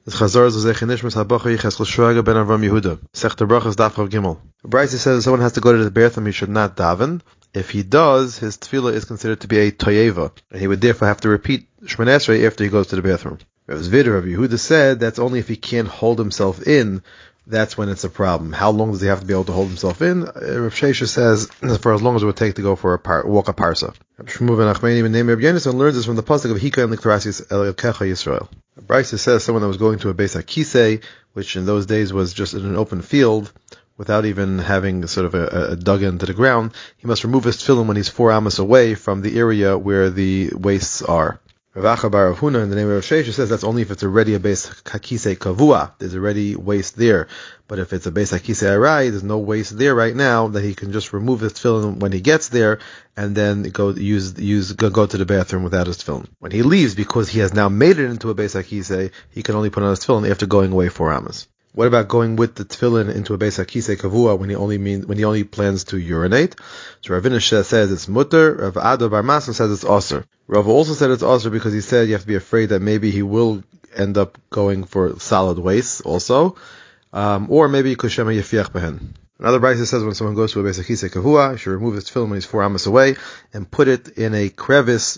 It's Chazar Zechinishmas Habacha Yecheskel Shraga ben Avram Yehuda. Sechter Brachas Daf Chav Gimel. Brisa says someone has to go to the bathroom, he should not daven. If he does, his tefillah is considered to be a toyeva, and he would therefore have to repeat Shemon Esrei after he goes to the bathroom. Rav Zvid, Rav Yehuda said that's only if he can't hold himself in. That's when it's a problem. How long does he have to be able to hold himself in? Rav Shesha says for as long as it would take to go for a walk a parsa. Rav Shmuel ben Achmeni ben Rav Yonasan learns this from the pasuk of Hika and Liktorasis Elokecha Yisrael. Brisa says someone that was going to a Beis HaKisei, which in those days was just in an open field, without even having sort of a dug into the ground, he must remove his tefillin when he's 4 amos away from the area where the wastes are. Rav Acha bar Rav Huna, in the name of Rav Shesha, says that's only if it's already a Beis HaKisei Kavua. There's already waste there. But if it's a Beis HaKisei Arai, there's no waste there right now, that he can just remove his tefillin when he gets there, and then go to the bathroom without his tefillin. When he leaves, because he has now made it into a Beis HaKisei, he can only put on his tefillin after going away 4 amos. What about going with the tefillin into a Beis HaKisei Kavua when he only plans to urinate? So Rav Inish says it's mutter. Rav Ado bar Masan says it's aser. Rav also said it's aser because he said you have to be afraid that maybe he will end up going for solid waste also, or maybe kushema yefiach behen. Another brisa says when someone goes to a Beis HaKisei Kavua, he should remove his tefillin when he's 4 amos away and put it in a crevice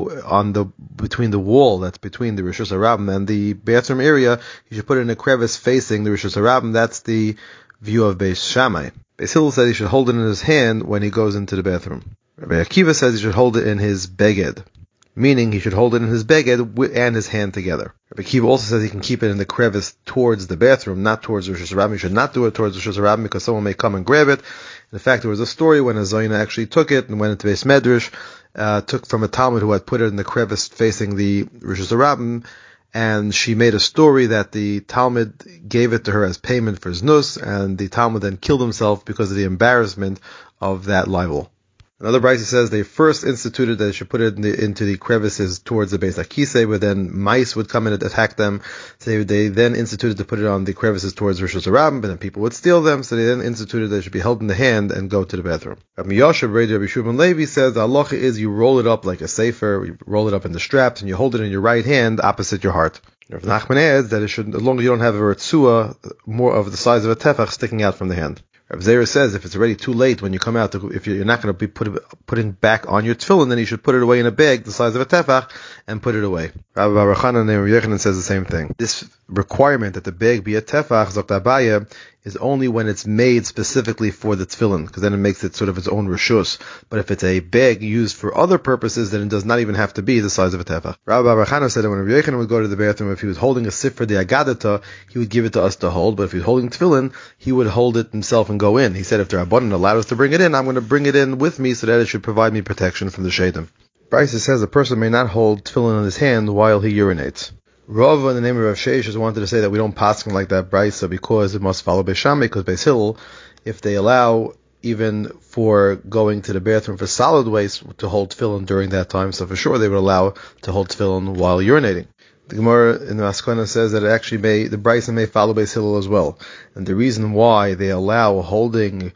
between the wall that's between the Rishus HaRabim and the bathroom area. You should put it in a crevice facing the Rishus HaRabim. That's the view of Beis Shammai. Beis Hillel says he should hold it in his hand when he goes into the bathroom. Rabbi Akiva says he should hold it in his beged, meaning he should hold it in his beged and his hand together. Rabbi Akiva also says he can keep it in the crevice towards the bathroom, not towards the Rishus HaRabim. You should not do it towards the Rishus HaRabim because someone may come and grab it. In fact, there was a story when a Zayna actually took it and went into Beis Medrash, took from a Talmud who had put it in the crevice facing the Rishus HaRabim, and she made a story that the Talmud gave it to her as payment for znus, and the Talmud then killed himself because of the embarrassment of that libel. Another brisa says they first instituted that they should put it into the crevices towards the Beis HaKisei, but then mice would come in and attack them. So they then instituted to put it on the crevices towards Rishus HaRabim, but then people would steal them. So they then instituted that it should be held in the hand and go to the bathroom. Rabbi Yoshev, Rabbi Shimon Levi says the halacha is you roll it up like a sefer, you roll it up in the straps, and you hold it in your right hand opposite your heart. Rav Nachman adds that it should, as long as you don't have a ritzua more of the size of a tefach sticking out from the hand. Rav Zera says if it's already too late when you come out, if you're not going to be putting back on your tefillin, then you should put it away in a bag the size of a tefach and put it away. Rabbi Baruch Hanan and Rabbi Yechanan says the same thing. This requirement that the bag be a tefach, Zok Abaya, is only when it's made specifically for the tefillin, because then it makes it sort of its own rishus. But if it's a bag used for other purposes, then it does not even have to be the size of a tefach. Rabbi Baruch Hanan said that when Rabbi Yechanan would go to the bathroom, if he was holding a sifra de agadata, he would give it to us to hold, but if he was holding tefillin, he would hold it himself and go in. He said if the Rabbanan allowed us to bring it in, I'm going to bring it in with me so that it should provide me protection from the shadim. Brisa says a person may not hold tefillin in his hand while he urinates. Rava, in the name of Rav Sheshes, wanted to say that we don't pass him like that brisa because it must follow Beis Shammai, because Beis Hillel, if they allow even for going to the bathroom for solid waste to hold tefillin during that time, so for sure they would allow to hold tefillin while urinating. The Gemara in the Maskana says that the brisa may follow Beis Hillel as well, and the reason why they allow holding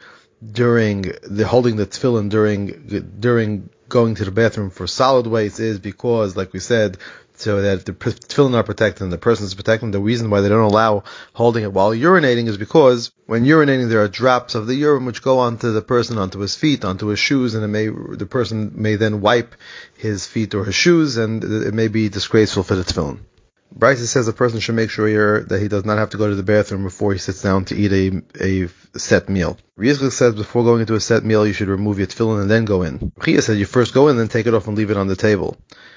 the tefillin during going to the bathroom for solid waste is because, like we said, so that the tefillin are protected and the person is protected. The reason why they don't allow holding it while urinating is because when urinating there are drops of the urine which go onto the person, onto his feet, onto his shoes, and the person may then wipe his feet or his shoes, and it may be disgraceful for the tefillin. Brisa says a person should make sure that he does not have to go to the bathroom before he sits down to eat a set meal. Yisrael says before going into a set meal you should remove your tefillin and then go in. Chia says you first go in, then take it off and leave it on the table.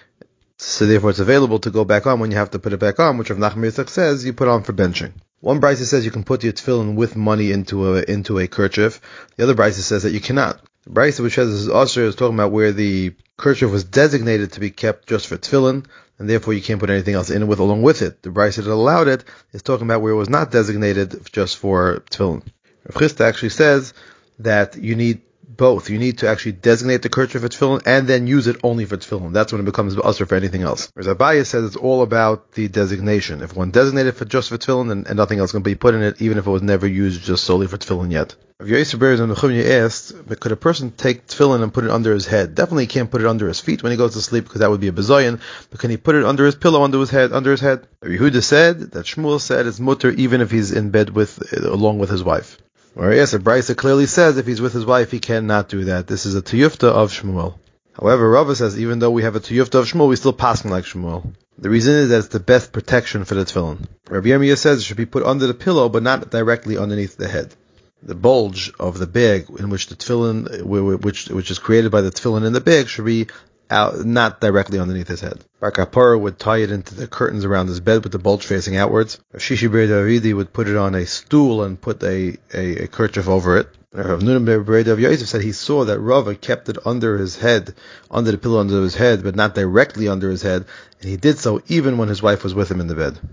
So therefore it's available to go back on when you have to put it back on, which Rav Nachman Yitzchak says you put on for benching. One brisa says you can put your tefillin with money into a kerchief. The other brisa says that you cannot. The brisa which says this is usher is talking about where the kerchief was designated to be kept just for tefillin, and therefore you can't put anything else in along with it. The brisa that allowed it is talking about where it was not designated just for tefillin. Rav Chisda actually says that you need both. You need to actually designate the kerchief for tefillin and then use it only for tefillin. That's when it becomes usher for anything else. Whereas Abaye says it's all about the designation. If one designated for just for tefillin and nothing else can be put in it, even if it was never used just solely for tefillin yet. If Yosef Beres and Nechumya asked, could a person take tefillin and put it under his head? Definitely he can't put it under his feet when he goes to sleep because that would be a bezoyan, but can he put it under his pillow, under his head? Yehuda said that Shmuel said it's mutter even if he's in bed along with his wife. Or yes, a Brisa clearly says if he's with his wife, he cannot do that. This is a tiyufta of Shmuel. However, Rava says even though we have a tiyufta of Shmuel, we still pass like Shmuel. The reason is that it's the best protection for the tefillin. Rabbi Yirmiyah says it should be put under the pillow, but not directly underneath the head. The bulge of the bag in which the tefillin, which is created by the tefillin in the bag, should be out, not directly underneath his head. Bar Kapara would tie it into the curtains around his bed with the bulge facing outwards. Shishi Ber Davidi would put it on a stool and put a kerchief over it. Rav Nunam Ber Dav Yosef said he saw that Rava kept it under his head, under the pillow under his head, but not directly under his head, and he did so even when his wife was with him in the bed.